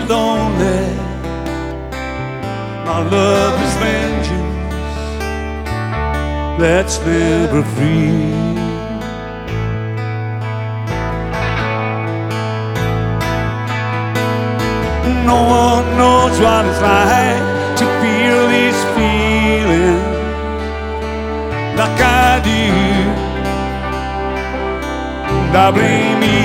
lonely. My love is vengeance that's never free. No one knows what it's like to feel these feelings like I do. And I blame you